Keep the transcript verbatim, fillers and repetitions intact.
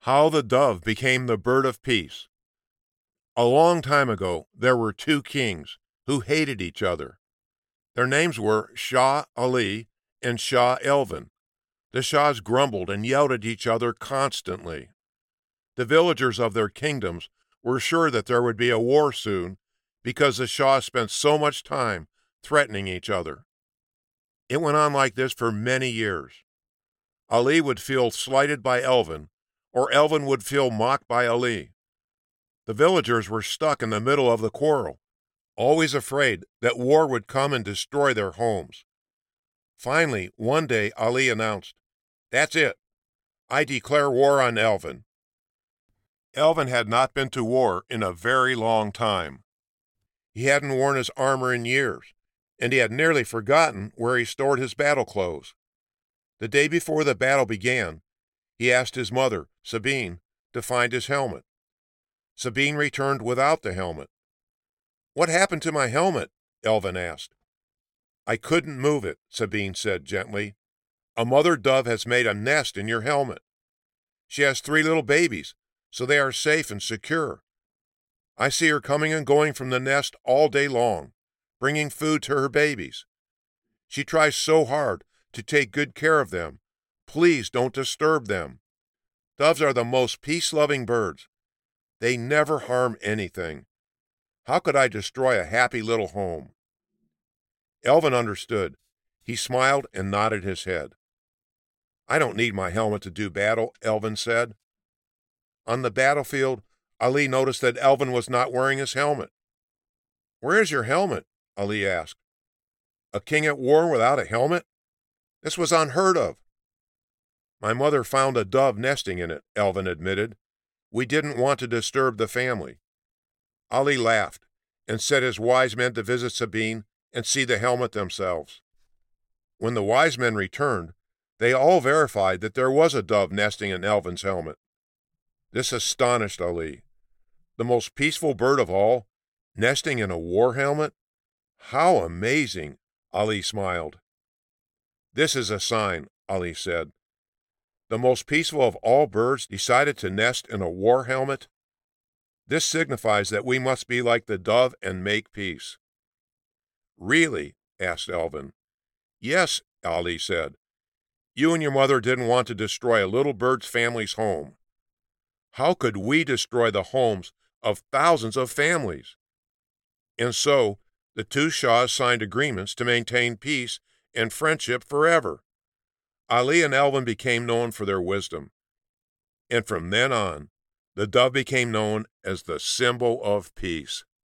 How the dove became the bird of peace. A long time ago, there were two kings who hated each other. Their names were Shah Ali and Shah Elvin. The Shahs grumbled and yelled at each other constantly. The villagers of their kingdoms were sure that there would be a war soon because the Shahs spent so much time threatening each other. It went on like this for many years. Ali would feel slighted by Elvin, or Elvin would feel mocked by Ali. The villagers were stuck in the middle of the quarrel, always afraid that war would come and destroy their homes. Finally, one day Ali announced, "That's it. I declare war on Elvin." Elvin had not been to war in a very long time. He hadn't worn his armor in years, and he had nearly forgotten where he stored his battle clothes. The day before the battle began, he asked his mother, Sabine, to find his helmet. Sabine returned without the helmet. "What happened to my helmet?" Elvin asked. "I couldn't move it," Sabine said gently. "A mother dove has made a nest in your helmet. She has three little babies, so they are safe and secure. I see her coming and going from the nest all day long, bringing food to her babies. She tries so hard to take good care of them. Please don't disturb them. Doves are the most peace-loving birds. They never harm anything. How could I destroy a happy little home?" Elvin understood. He smiled and nodded his head. "I don't need my helmet to do battle," Elvin said. On the battlefield, Ali noticed that Elvin was not wearing his helmet. "Where is your helmet?" Ali asked. "A king at war without a helmet? This was unheard of." "My mother found a dove nesting in it," Elvin admitted. "We didn't want to disturb the family." Ali laughed and set his wise men to visit Sabine and see the helmet themselves. When the wise men returned, they all verified that there was a dove nesting in Elvin's helmet. This astonished Ali. The most peaceful bird of all, nesting in a war helmet? How amazing! Ali smiled. "This is a sign," Ali said. "The most peaceful of all birds decided to nest in a war helmet. This signifies that we must be like the dove and make peace." "Really?" asked Elvin. "Yes," Ali said. "You and your mother didn't want to destroy a little bird's family's home. How could we destroy the homes of thousands of families?" And so, the two Shahs signed agreements to maintain peace and friendship forever. Ali and Elvin became known for their wisdom. And from then on, the dove became known as the symbol of peace.